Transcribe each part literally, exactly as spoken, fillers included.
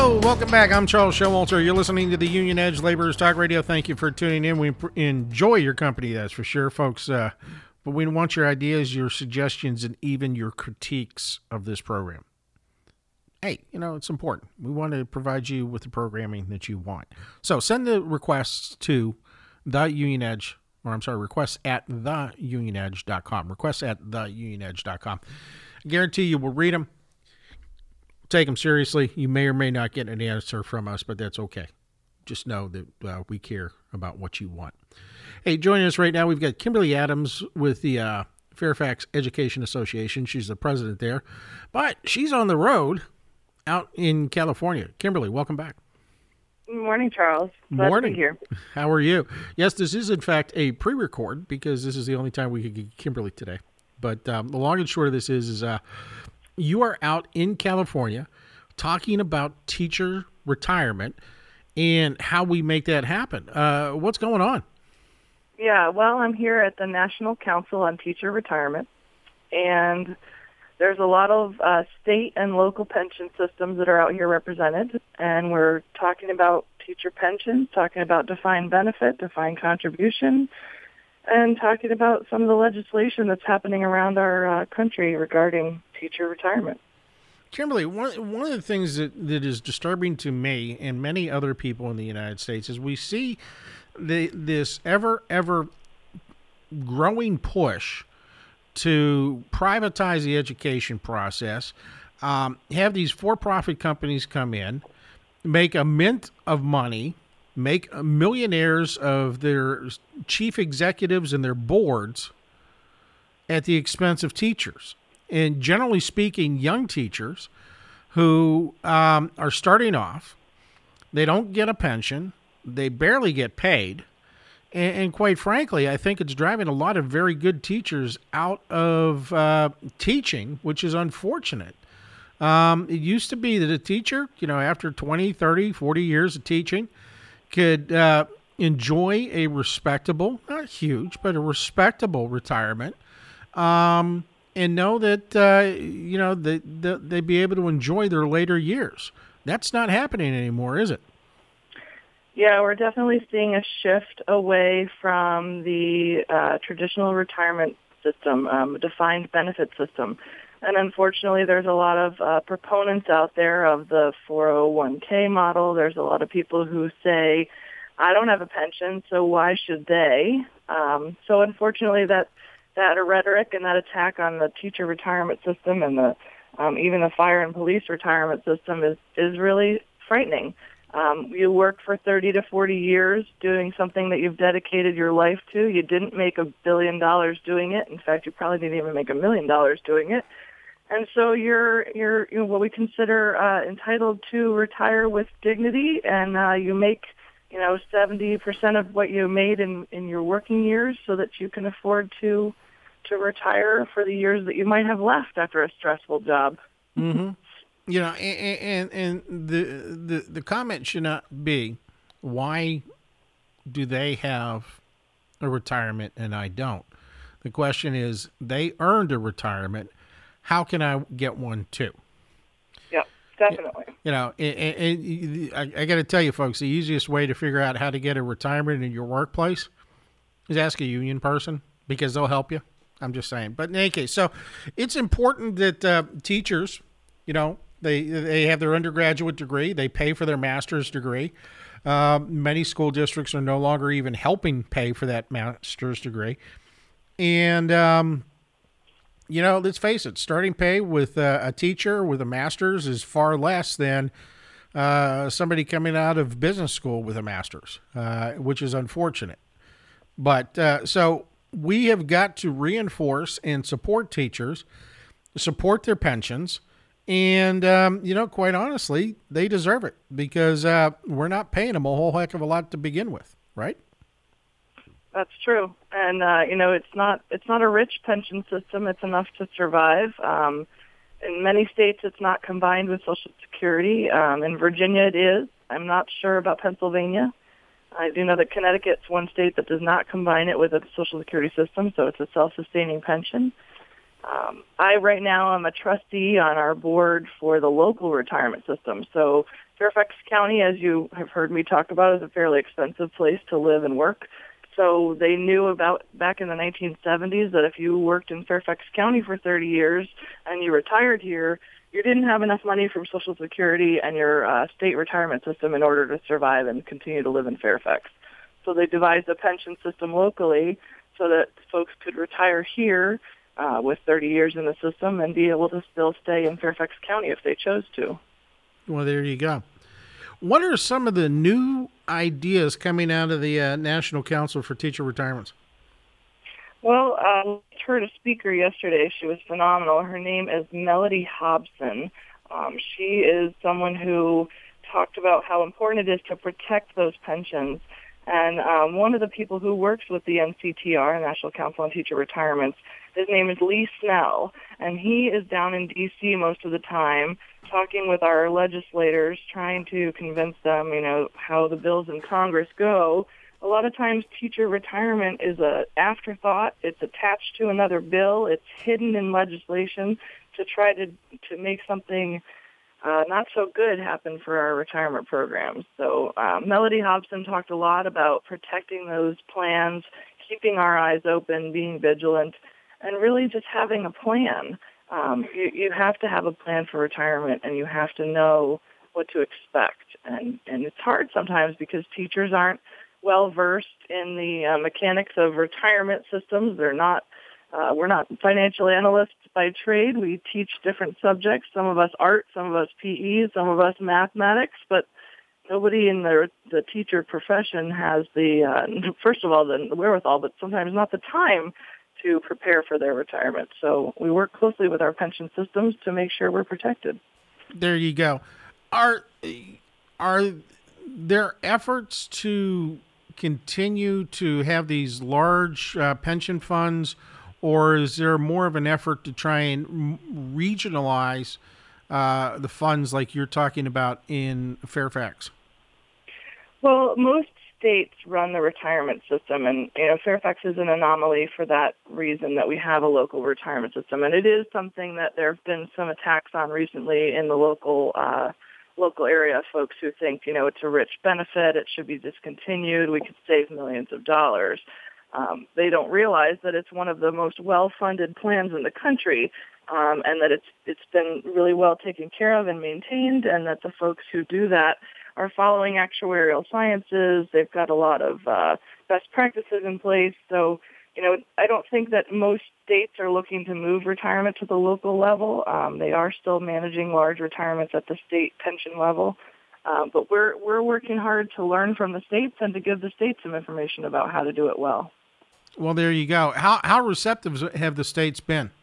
Hello, welcome back. I'm Charles Showalter. You're listening to the Union Edge Laborers Talk Radio. Thank you for tuning in. We enjoy your company, that's for sure, folks. Uh, but we want your ideas, your suggestions, and even your critiques of this program. Hey, you know, it's important. We want to provide you with the programming that you want. So send the requests to the Union Edge, or I'm sorry, requests at the union edge dot com. Requests at the union edge dot com. I guarantee you we'll read them. Take them seriously. You may or may not get an answer from us, but that's okay. Just know that uh, we care about what you want. Hey, joining us right now, we've got Kimberly Adams with the uh, Fairfax Education Association. She's the president there, but she's on the road out in California. Kimberly, welcome back. Good morning, Charles. Glad morning. to be here. How are you? Yes, this is, in fact, a pre-record because this is the only time we could get Kimberly today. But um, the long and short of this is, is uh, you are out in California talking about teacher retirement and how we make that happen. Uh, what's going on? Yeah, well, I'm here at the National Council on Teacher Retirement, and there's a lot of uh, state and local pension systems that are out here represented, and we're talking about teacher pensions, talking about defined benefit, defined contribution, and talking about some of the legislation that's happening around our uh, country regarding teacher retirement. Kimberly, one, one of the things that, that is disturbing to me and many other people in the United States is we see the, this ever, ever growing push to privatize the education process, um, have these for-profit companies come in, make a mint of money, make millionaires of their chief executives and their boards at the expense of teachers. And generally speaking, young teachers who um, are starting off, they don't get a pension, they barely get paid, and, and quite frankly, I think it's driving a lot of very good teachers out of uh, teaching, which is unfortunate. Um, it used to be that a teacher, you know, after twenty, thirty, forty years of teaching, could uh, enjoy a respectable, not huge, but a respectable retirement, um, and know that, uh, you know, they, they, they'd be able to enjoy their later years. That's not happening anymore, is it? Yeah, we're definitely seeing a shift away from the uh, traditional retirement system, um, defined benefit system. And unfortunately, there's a lot of uh, proponents out there of the four oh one k model. There's a lot of people who say, I don't have a pension, so why should they? Um, so unfortunately, that that rhetoric and that attack on the teacher retirement system and the um, even the fire and police retirement system is, is really frightening. Um, you work for thirty to forty years doing something that you've dedicated your life to. You didn't make a billion dollars doing it. In fact, you probably didn't even make a million dollars doing it. And so you're you're you know, what we consider uh, entitled to retire with dignity, and uh, you make you know seventy percent of what you made in, in your working years, so that you can afford to to retire for the years that you might have left after a stressful job. Mm-hmm. You know, and, and and the the the comment should not be, why do they have a retirement and I don't? The question is, they earned a retirement. How can I get one too? Yeah, definitely. You know, and, and I, I got to tell you, folks, the easiest way to figure out how to get a retirement in your workplace is ask a union person, because they'll help you. I'm just saying. But in any case, so it's important that uh, teachers, you know, they they have their undergraduate degree. They pay for their master's degree. Uh, many school districts are no longer even helping pay for that master's degree. And, um, you know, let's face it, starting pay with uh, a teacher with a master's is far less than uh, somebody coming out of business school with a master's, uh, which is unfortunate. But uh, so we have got to reinforce and support teachers, support their pensions. And, um, you know, quite honestly, they deserve it, because uh, we're not paying them a whole heck of a lot to begin with, right? That's true. And, uh, you know, it's not it's not a rich pension system. It's enough to survive. Um, in many states, it's not combined with Social Security. Um, in Virginia, it is. I'm not sure about Pennsylvania. I do know that Connecticut's one state that does not combine it with a Social Security system, so it's a self-sustaining pension. Um, I right now am a trustee on our board for the local retirement system. So Fairfax County, as you have heard me talk about, is a fairly expensive place to live and work. So they knew about back in the nineteen seventies that if you worked in Fairfax County for thirty years and you retired here, you didn't have enough money from Social Security and your uh, state retirement system in order to survive and continue to live in Fairfax. So they devised a pension system locally so that folks could retire here uh, with thirty years in the system and be able to still stay in Fairfax County if they chose to. Well, there you go. What are some of the new ideas coming out of the uh, National Council for Teacher Retirements? Well, I um, heard a speaker yesterday. She was phenomenal. Her name is Melody Hobson. Um, she is someone who talked about how important it is to protect those pensions. And um, one of the people who works with the N C T R, National Council on Teacher Retirements, his name is Lee Snell, and he is down in D C most of the time talking with our legislators, trying to convince them, you know, how the bills in Congress go. A lot of times teacher retirement is an afterthought. It's attached to another bill. It's hidden in legislation to try to, to make something uh, not so good happen for our retirement programs. So uh, Melody Hobson talked a lot about protecting those plans, keeping our eyes open, being vigilant, and really just having a plan. Um, you, you have to have a plan for retirement, and you have to know what to expect. And, and it's hard sometimes because teachers aren't well-versed in the uh, mechanics of retirement systems. They're not, uh, we're not financial analysts by trade. We teach different subjects, some of us art, some of us P E, some of us mathematics, but nobody in the, the teacher profession has the, uh, first of all, the wherewithal, but sometimes not the time to prepare for their retirement. So we work closely with our pension systems to make sure we're protected. There you go. Are, are there efforts to continue to have these large uh, pension funds, or is there more of an effort to try and regionalize uh, the funds like you're talking about in Fairfax? Well, most states run the retirement system, and you know Fairfax is an anomaly for that reason, that we have a local retirement system, and it is something that there have been some attacks on recently in the local uh, local area. Folks who think you know it's a rich benefit, it should be discontinued, we could save millions of dollars. Um, they don't realize that it's one of the most well-funded plans in the country, um, and that it's it's been really well taken care of and maintained, and that the folks who do that are following actuarial sciences. They've got a lot of uh, best practices in place. So, you know, I don't think that most states are looking to move retirement to the local level. Um, they are still managing large retirements at the state pension level. Uh, but we're we're working hard to learn from the states and to give the states some information about how to do it well. Well, there you go. How how receptive have the states been?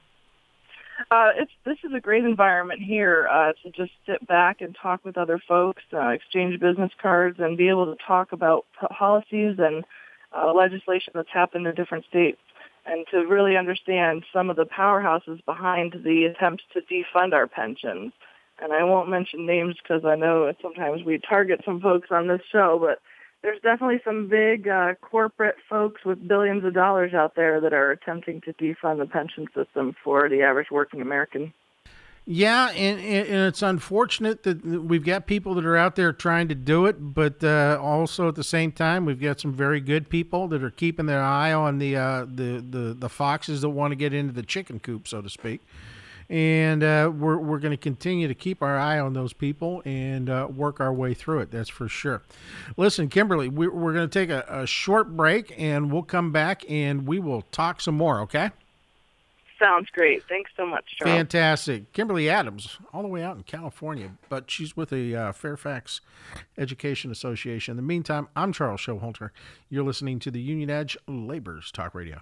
Uh, it's this is a great environment here uh, to just sit back and talk with other folks, uh, exchange business cards, and be able to talk about policies and uh, legislation that's happened in different states, and to really understand some of the powerhouses behind the attempts to defund our pensions. And I won't mention names because I know sometimes we target some folks on this show, but there's definitely some big uh, corporate folks with billions of dollars out there that are attempting to defund the pension system for the average working American. Yeah, and, and it's unfortunate that we've got people that are out there trying to do it, but uh, also at the same time, we've got some very good people that are keeping their eye on the uh, the, the the foxes that want to get into the chicken coop, so to speak. And uh, we're we're going to continue to keep our eye on those people and uh, work our way through it. That's for sure. Listen, Kimberly, we're, we're going to take a, a short break, and we'll come back and we will talk some more, okay? Sounds great. Thanks so much, Charles. Fantastic. Kimberly Adams, all the way out in California, but she's with the uh, Fairfax Education Association. In the meantime, I'm Charles Showhalter. You're listening to the Union Edge Labor's Talk Radio.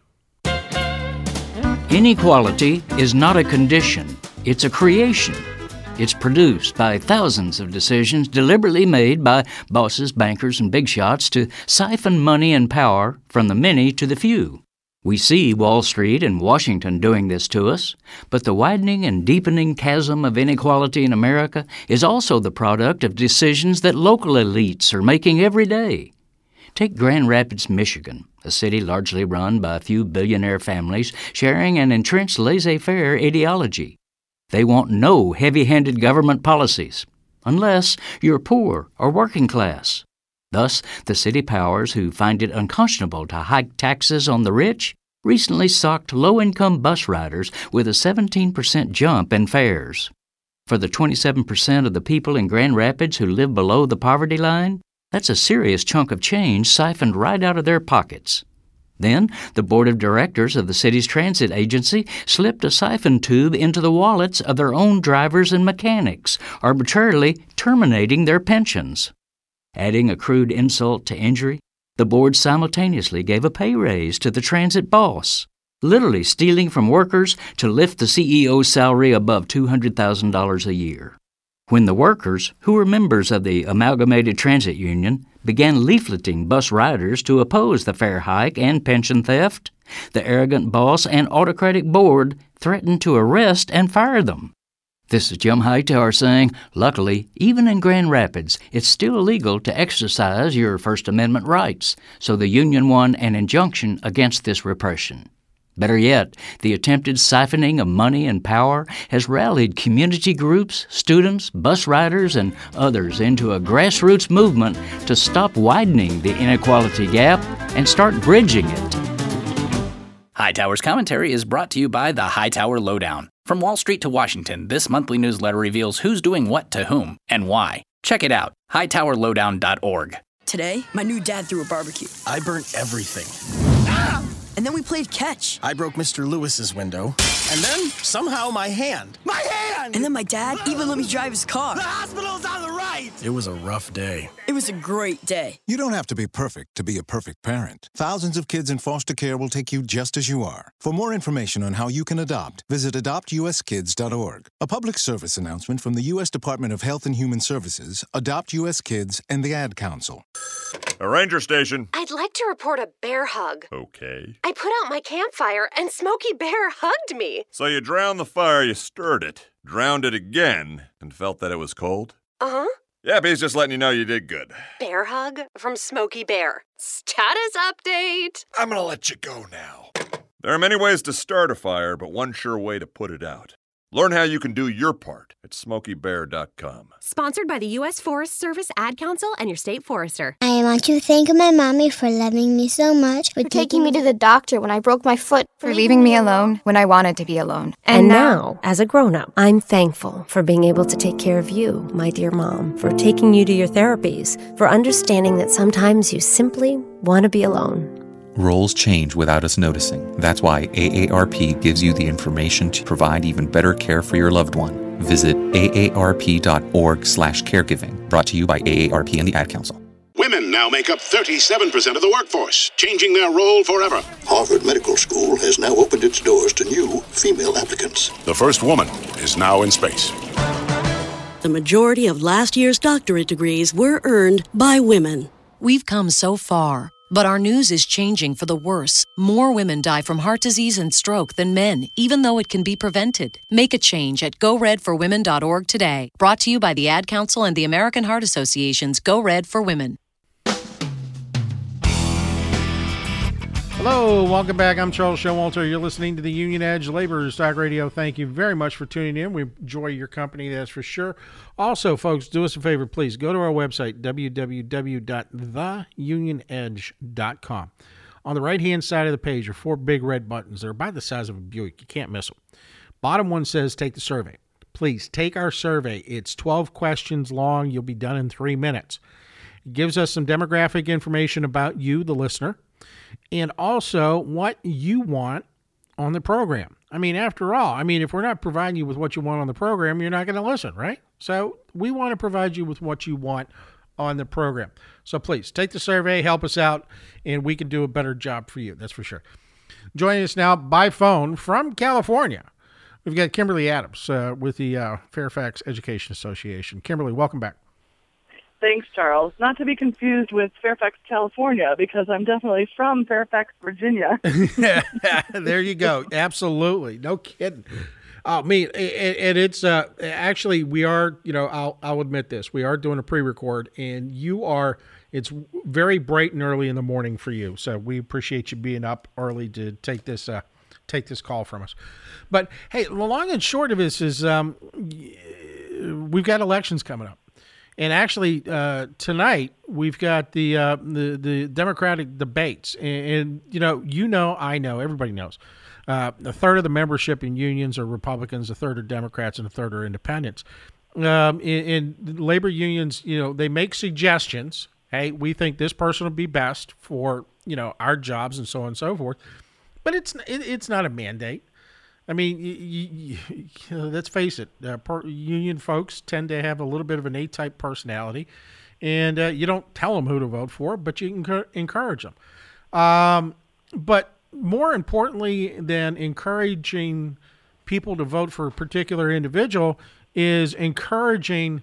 Inequality is not a condition, it's a creation. It's produced by thousands of decisions deliberately made by bosses, bankers, and big shots to siphon money and power from the many to the few. We see Wall Street and Washington doing this to us, but the widening and deepening chasm of inequality in America is also the product of decisions that local elites are making every day. Take Grand Rapids, Michigan, a city largely run by a few billionaire families sharing an entrenched laissez-faire ideology. They want no heavy-handed government policies, unless you're poor or working class. Thus, the city powers who find it unconscionable to hike taxes on the rich recently socked low-income bus riders with a seventeen percent jump in fares. For the twenty-seven percent of the people in Grand Rapids who live below the poverty line, that's a serious chunk of change siphoned right out of their pockets. Then, the board of directors of the city's transit agency slipped a siphon tube into the wallets of their own drivers and mechanics, arbitrarily terminating their pensions. Adding a crude insult to injury, the board simultaneously gave a pay raise to the transit boss, literally stealing from workers to lift the C E O's salary above two hundred thousand dollars a year. When the workers, who were members of the Amalgamated Transit Union, began leafleting bus riders to oppose the fare hike and pension theft, the arrogant boss and autocratic board threatened to arrest and fire them. This is Jim Hightower saying, luckily, even in Grand Rapids, it's still illegal to exercise your First Amendment rights, so the union won an injunction against this repression. Better yet, the attempted siphoning of money and power has rallied community groups, students, bus riders, and others into a grassroots movement to stop widening the inequality gap and start bridging it. Hightower's commentary is brought to you by the Hightower Lowdown. From Wall Street to Washington, this monthly newsletter reveals who's doing what to whom and why. Check it out, hightower lowdown dot org. Today, my new dad threw a barbecue. I burnt everything. Ah! And then we played catch. I broke Mister Lewis's window. And then, somehow, my hand. My hand! And then my dad even let me drive his car. The hospital's on the right! It was a rough day. It was a great day. You don't have to be perfect to be a perfect parent. Thousands of kids in foster care will take you just as you are. For more information on how you can adopt, visit adopt u s kids dot org. A public service announcement from the U S Department of Health and Human Services, Adopt U S Kids, and the Ad Council. A ranger station. I'd like to report a bear hug. Okay. I put out my campfire and Smokey Bear hugged me. So you drowned the fire, you stirred it, drowned it again, and felt that it was cold? Uh-huh. Yep, he's just letting you know you did good. Bear hug from Smokey Bear. Status update. I'm gonna let you go now. There are many ways to start a fire, but one sure way to put it out. Learn how you can do your part at smokey bear dot com. Sponsored by the U S Forest Service, Ad Council, and your state forester. I want to thank my mommy for loving me so much. For, for taking me to the doctor when I broke my foot. For leaving me alone when I wanted to be alone. And, and now, now, as a grown-up, I'm thankful for being able to take care of you, my dear mom, for taking you to your therapies, for understanding that sometimes you simply want to be alone. Roles change without us noticing. That's why A A R P gives you the information to provide even better care for your loved one. Visit A A R P dot org slash caregiving. Brought to you by A A R P and the Ad Council. Women now make up thirty-seven percent of the workforce, changing their role forever. Harvard Medical School has now opened its doors to new female applicants. The first woman is now in space. The majority of last year's doctorate degrees were earned by women. We've come so far. But our news is changing for the worse. More women die from heart disease and stroke than men, even though it can be prevented. Make a change at go red for women dot org today. Brought to you by the Ad Council and the American Heart Association's Go Red for Women. Hello, welcome back. I'm Charles Showalter. You're listening to the Union Edge Laborers Talk Radio. Thank you very much for tuning in. We enjoy your company, that's for sure. Also, folks, do us a favor, please. Go to our website, w w w dot the union edge dot com. On the right-hand side of the page are four big red buttons. They're about the size of a Buick. You can't miss them. Bottom one says take the survey. Please take our survey. It's twelve questions long. You'll be done in three minutes. It gives us some demographic information about you, the listener, and also what you want on the program. I mean, after all, I mean, if we're not providing you with what you want on the program, you're not going to listen, right? So we want to provide you with what you want on the program. So please take the survey, help us out, and we can do a better job for you. That's for sure. Joining us now by phone from California, we've got Kimberly Adams uh, with the uh, Fairfax Education Association. Kimberly, welcome back. Thanks, Charles. Not to be confused with Fairfax, California, because I'm definitely from Fairfax, Virginia. There you go. Absolutely. No kidding. Oh, me, and and it's uh, actually we are. You know, I'll I'll admit this. We are doing a pre-record, and you are. It's very bright and early in the morning for you, so we appreciate you being up early to take this uh, take this call from us. But hey, the long and short of this is um, we've got elections coming up, and actually uh, tonight we've got the uh, the the Democratic debates, and, and you know, you know, I know, everybody knows. Uh, a third of the membership in unions are Republicans, a third are Democrats, and a third are independents. Um, in, in labor unions, you know, they make suggestions. Hey, we think this person will be best for, you know, our jobs and so on and so forth. But it's it, it's not a mandate. I mean, you, you, you know, let's face it. Uh, per, union folks tend to have a little bit of an A-type personality, and uh, you don't tell them who to vote for, but you can encourage them. Um, but more importantly than encouraging people to vote for a particular individual is encouraging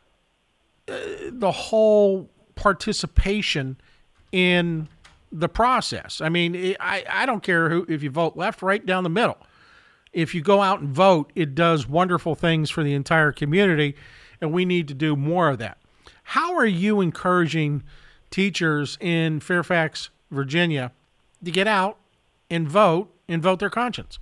uh, the whole participation in the process. I mean, I, I don't care who, if you vote left, right, down the middle. If you go out and vote, it does wonderful things for the entire community, and we need to do more of that. How are you encouraging teachers in Fairfax, Virginia, to get out and vote and vote their conscience?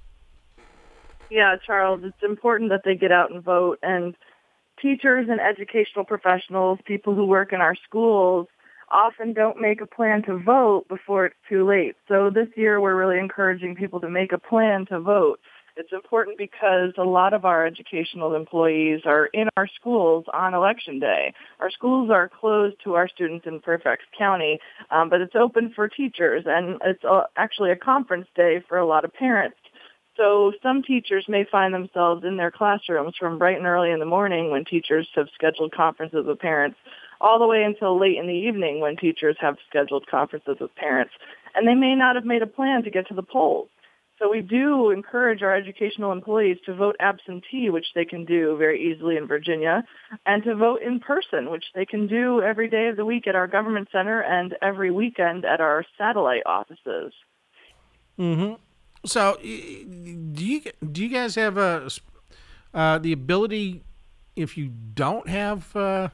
Yeah, Charles, it's important that they get out and vote. And teachers and educational professionals, people who work in our schools, often don't make a plan to vote before it's too late. So this year we're really encouraging people to make a plan to vote. It's important because a lot of our educational employees are in our schools on Election Day. Our schools are closed to our students in Fairfax County, um, but it's open for teachers, and it's uh, actually a conference day for a lot of parents. So some teachers may find themselves in their classrooms from bright and early in the morning when teachers have scheduled conferences with parents, all the way until late in the evening when teachers have scheduled conferences with parents. And they may not have made a plan to get to the polls. So we do encourage our educational employees to vote absentee, which they can do very easily in Virginia, and to vote in person, which they can do every day of the week at our government center and every weekend at our satellite offices. Mm-hmm. So do you do you guys have a, uh, the ability, if you don't have uh,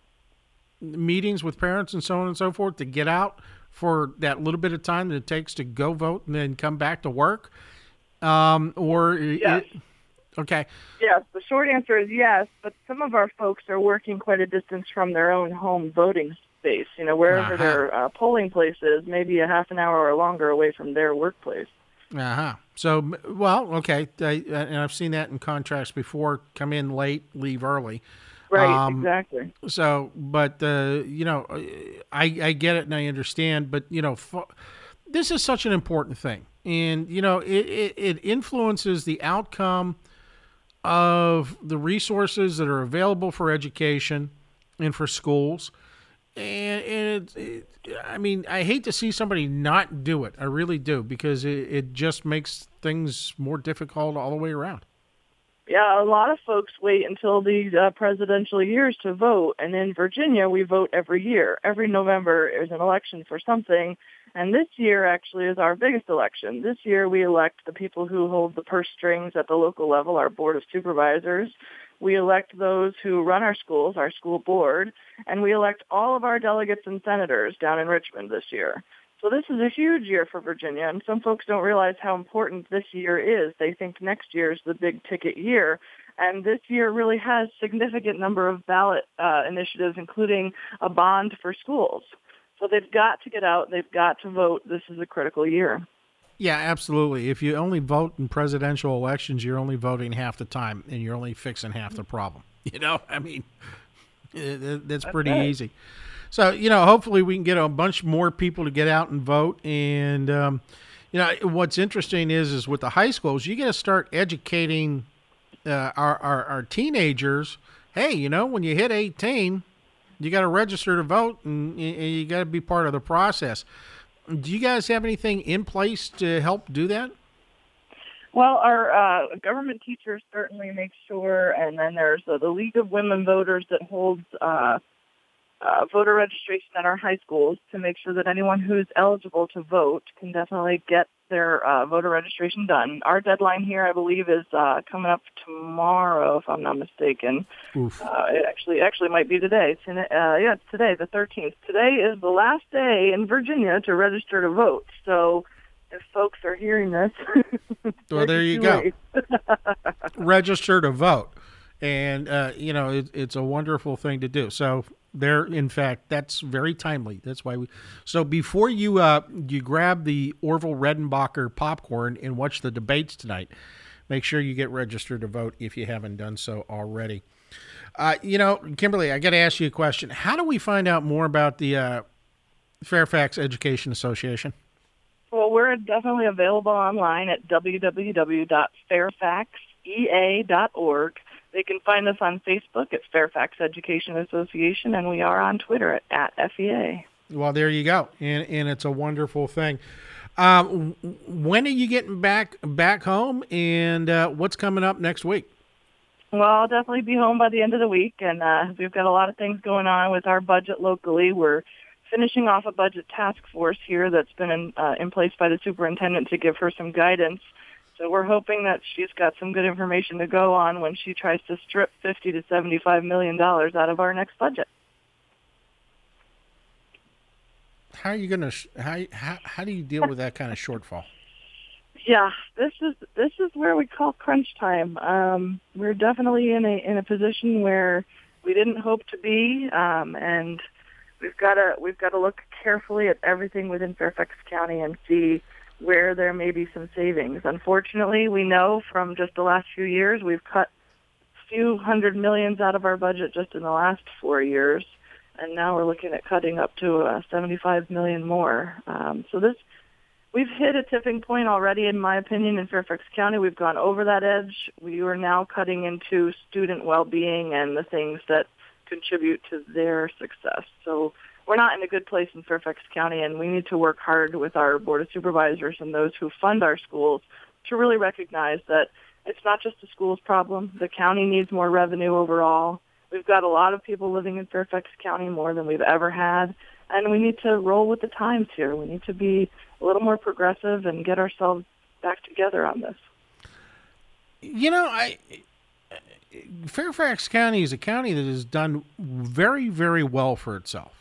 meetings with parents and so on and so forth, to get out for that little bit of time that it takes to go vote and then come back to work? Um, or yes. It, okay. Yes, the short answer is yes, but some of our folks are working quite a distance from their own home voting space, you know, wherever uh-huh. their uh, polling place is, maybe a half an hour or longer away from their workplace. Uh-huh. So, well, okay, I, and I've seen that in contracts before, come in late, leave early. Right, um, exactly. So, but, uh, you know, I, I get it and I understand, but, you know, f- this is such an important thing. And, you know, it, it, it influences the outcome of the resources that are available for education and for schools. And, and it, it, I mean, I hate to see somebody not do it. I really do, because it, it just makes things more difficult all the way around. Yeah, a lot of folks wait until the uh, presidential years to vote. And in Virginia, we vote every year. Every November is an election for something. And this year actually is our biggest election. This year we elect the people who hold the purse strings at the local level, our Board of Supervisors. We elect those who run our schools, our school board, and we elect all of our delegates and senators down in Richmond this year. So this is a huge year for Virginia, and some folks don't realize how important this year is. They think next year is the big ticket year, and this year really has a significant number of ballot uh, initiatives, including a bond for schools. So they've got to get out. They've got to vote. This is a critical year. Yeah, absolutely. If you only vote in presidential elections, you're only voting half the time, and you're only fixing half the problem. You know, I mean, that's pretty okay. easy. So, you know, hopefully we can get a bunch more people to get out and vote. And, um, you know, what's interesting is, is with the high schools, you got to start educating uh, our, our, our teenagers. Hey, you know, when you hit eighteen, you got to register to vote, and, and you got to be part of the process. Do you guys have anything in place to help do that? Well, our uh, government teachers certainly make sure, and then there's uh, the League of Women Voters that holds uh, uh, voter registration at our high schools to make sure that anyone who's eligible to vote can definitely get their uh, voter registration done. Our deadline here, I believe, is uh, coming up tomorrow, if I'm not mistaken. Oof. Uh, it actually actually might be today. It's in, uh, yeah, it's today, the thirteenth. Today is the last day in Virginia to register to vote. So if folks are hearing this, well, there you go. Register to vote. And, uh, you know, it, it's a wonderful thing to do. So there, in fact, that's very timely. That's why we. So before you uh, you grab the Orville Redenbacher popcorn and watch the debates tonight, make sure you get registered to vote if you haven't done so already. Uh, you know, Kimberly, I got to ask you a question. How do we find out more about the uh, Fairfax Education Association? Well, we're definitely available online at w w w dot fairfax e a dot org. They can find us on Facebook at Fairfax Education Association, and we are on Twitter at, at F E A. Well, there you go, and and it's a wonderful thing. Um, when are you getting back back home, and uh, what's coming up next week? Well, I'll definitely be home by the end of the week, and uh, we've got a lot of things going on with our budget locally. We're finishing off a budget task force here that's been in, uh, in place by the superintendent to give her some guidance. So we're hoping that she's got some good information to go on when she tries to strip fifty to seventy-five million dollars out of our next budget. How are you going to how, how how do you deal with that kind of shortfall? Yeah, this is this is where we call crunch time. Um, we're definitely in a in a position where we didn't hope to be, um, and we've got to we've got to look carefully at everything within Fairfax County and see where there may be some savings. Unfortunately, we know from just the last few years, we've cut a few hundred millions out of our budget just in the last four years, and now we're looking at cutting up to uh, seventy-five million more. Um, so this, we've hit a tipping point already, in my opinion, in Fairfax County. We've gone over that edge. We are now cutting into student well-being and the things that contribute to their success. So we're not in a good place in Fairfax County, and we need to work hard with our Board of Supervisors and those who fund our schools to really recognize that it's not just the school's problem. The county needs more revenue overall. We've got a lot of people living in Fairfax County, more than we've ever had, and we need to roll with the times here. We need to be a little more progressive and get ourselves back together on this. You know, I Fairfax County is a county that has done very, very well for itself.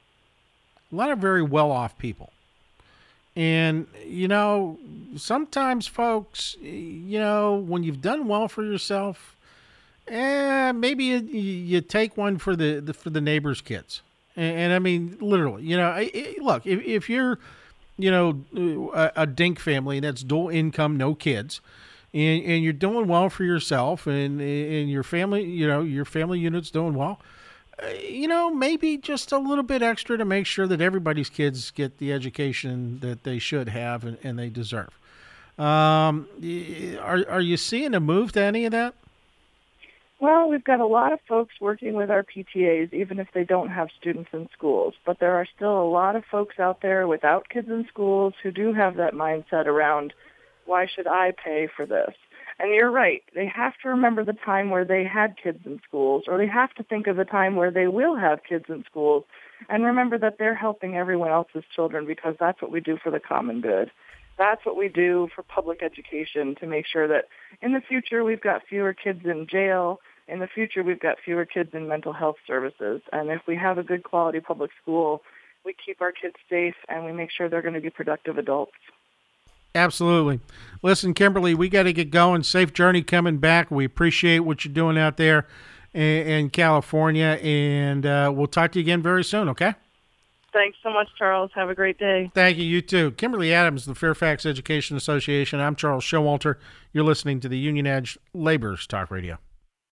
A lot of very well-off people. And, you know, sometimes, folks, you know, when you've done well for yourself, eh, maybe you, you take one for the, the for the neighbor's kids. And, and I mean, literally, you know, I, I, look, if, if you're, you know, a, a dink family that's dual income, no kids, and, and you're doing well for yourself and, and your family, you know, your family unit's doing well, you know, maybe just a little bit extra to make sure that everybody's kids get the education that they should have and, and they deserve. Um, are are you seeing a move to any of that? Well, we've got a lot of folks working with our P T As, even if they don't have students in schools. But there are still a lot of folks out there without kids in schools who do have that mindset around, why should I pay for this? And you're right. They have to remember the time where they had kids in schools, or they have to think of the time where they will have kids in schools, and remember that they're helping everyone else's children, because that's what we do for the common good. That's what we do for public education, to make sure that in the future we've got fewer kids in jail. In the future we've got fewer kids in mental health services. And if we have a good quality public school, we keep our kids safe and we make sure they're going to be productive adults. Absolutely. Listen, Kimberly, we got to get going. Safe journey coming back. We appreciate what you're doing out there in, in California, and uh, we'll talk to you again very soon, okay? Thanks so much, Charles. Have a great day. Thank you. You too. Kimberly Adams, the Fairfax Education Association. I'm Charles Showalter. You're listening to the Union Edge Laborers Talk Radio.